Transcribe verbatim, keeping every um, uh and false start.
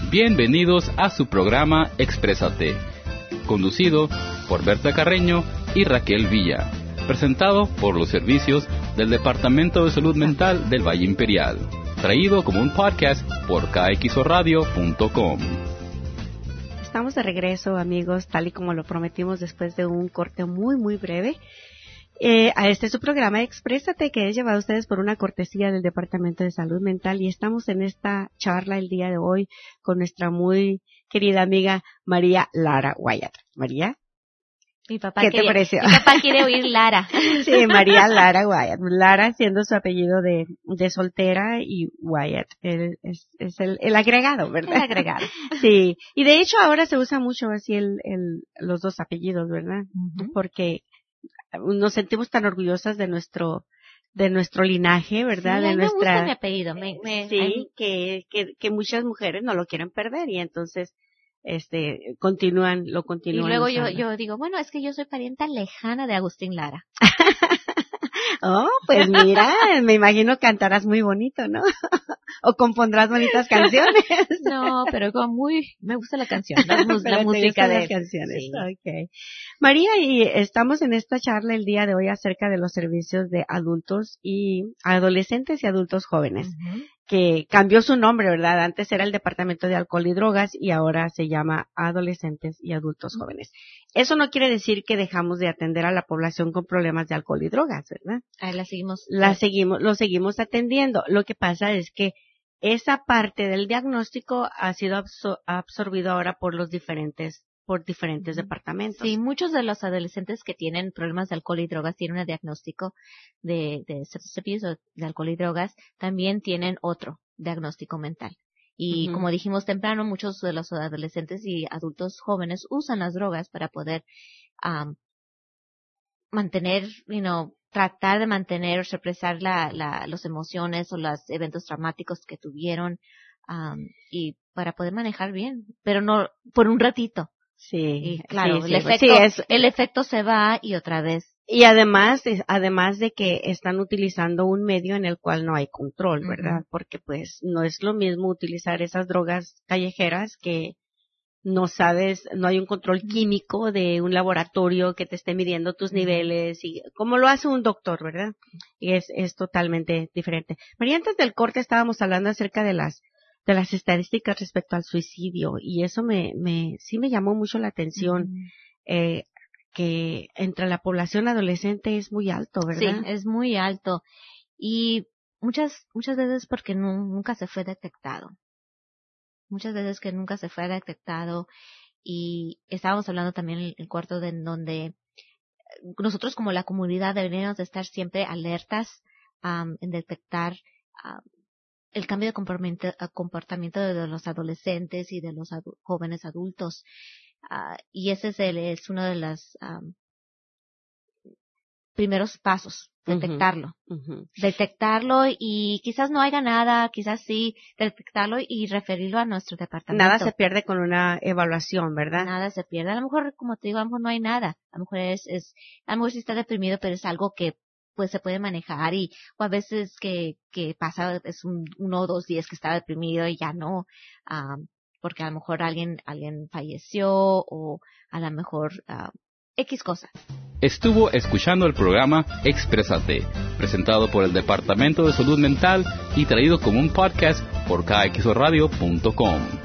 Bienvenidos a su programa Exprésate, conducido por Berta Carreño y Raquel Villa, presentado por los servicios del Departamento de Salud Mental del Valle Imperial, traído como un podcast por k x o radio punto com. Estamos de regreso, amigos, tal y como lo prometimos después de un corte muy, muy breve. Eh, a este es su programa Exprésate, que es llevado a ustedes por una cortesía del Departamento de Salud Mental, y estamos en esta charla el día de hoy con nuestra muy querida amiga María Lara Wyatt. María, mi papá ¿qué quería, te pareció? Mi papá quiere oír Lara. Sí, María Lara Wyatt. Lara siendo su apellido de, de soltera, y Wyatt el, es, es el, el agregado, ¿verdad? El agregado. Sí, y de hecho ahora se usa mucho así el, el, los dos apellidos, ¿verdad? Uh-huh. Porque nos sentimos tan orgullosas de nuestro de nuestro linaje, ¿verdad? Sí, de me nuestra gusta mi apellido. Me, me, sí, ay, que, que que muchas mujeres no lo quieren perder, y entonces este continúan lo continúan. Y luego usando. yo yo digo, bueno, es que yo soy parienta lejana de Agustín Lara. Oh, pues mira, me imagino cantarás muy bonito, ¿no? O compondrás bonitas canciones. No, pero como muy, me gusta la canción, la, la música de las canciones. Sí. Okay. María, y estamos en esta charla el día de hoy acerca de los servicios de adultos y adolescentes y adultos jóvenes, uh-huh. que cambió su nombre, ¿verdad? Antes era el Departamento de Alcohol y Drogas y ahora se llama Adolescentes y Adultos uh-huh. Jóvenes. Eso no quiere decir que dejamos de atender a la población con problemas de alcohol y drogas, ¿verdad? Ahí la seguimos. La seguimos, lo seguimos atendiendo. Lo que pasa es que esa parte del diagnóstico ha sido absor- absorbido ahora por los diferentes, por diferentes uh-huh. departamentos. Sí, muchos de los adolescentes que tienen problemas de alcohol y drogas tienen un diagnóstico de, de substance abuse o de alcohol y drogas, también tienen otro diagnóstico mental. Y uh-huh. como dijimos temprano, muchos de los adolescentes y adultos jóvenes usan las drogas para poder um, mantener, you know, tratar de mantener o represar la, la, las emociones o los eventos traumáticos que tuvieron um, y para poder manejar bien, pero no por un ratito. Sí, y claro, sí, el, sí, efecto, sí, es, el efecto se va y otra vez. Y además, además de que están utilizando un medio en el cual no hay control, ¿verdad? Uh-huh. Porque pues no es lo mismo utilizar esas drogas callejeras que no sabes, no hay un control químico de un laboratorio que te esté midiendo tus niveles, y como lo hace un doctor, ¿verdad? Y es, es totalmente diferente. María, antes del corte estábamos hablando acerca de las, de las estadísticas respecto al suicidio, y eso me, me, sí me llamó mucho la atención, uh-huh. eh, que entre la población adolescente es muy alto, ¿verdad? Sí, es muy alto. Y muchas, muchas veces porque no, nunca se fue detectado. Muchas veces que nunca se fue detectado, y estábamos hablando también en el cuarto de en donde nosotros como la comunidad deberíamos de estar siempre alertas um, en detectar um, el cambio de comportamiento, comportamiento de los adolescentes y de los adu- jóvenes adultos. Uh, y ese es, el, es uno de los um, primeros pasos, detectarlo. Uh-huh. Detectarlo, y quizás no haya nada, quizás sí, detectarlo y referirlo a nuestro departamento. Nada se pierde con una evaluación, ¿verdad? Nada se pierde. A lo mejor, como te digo, a lo mejor no hay nada. A lo mejor es, es a lo mejor sí está deprimido, pero es algo que pues se puede manejar, y o a veces que, que pasa, es un, uno o dos días que está deprimido y ya no, um, porque a lo mejor alguien, alguien falleció, o a lo mejor uh, X cosa. Estuvo escuchando el programa Exprésate, presentado por el Departamento de Salud Mental y traído como un podcast por k x o radio punto com.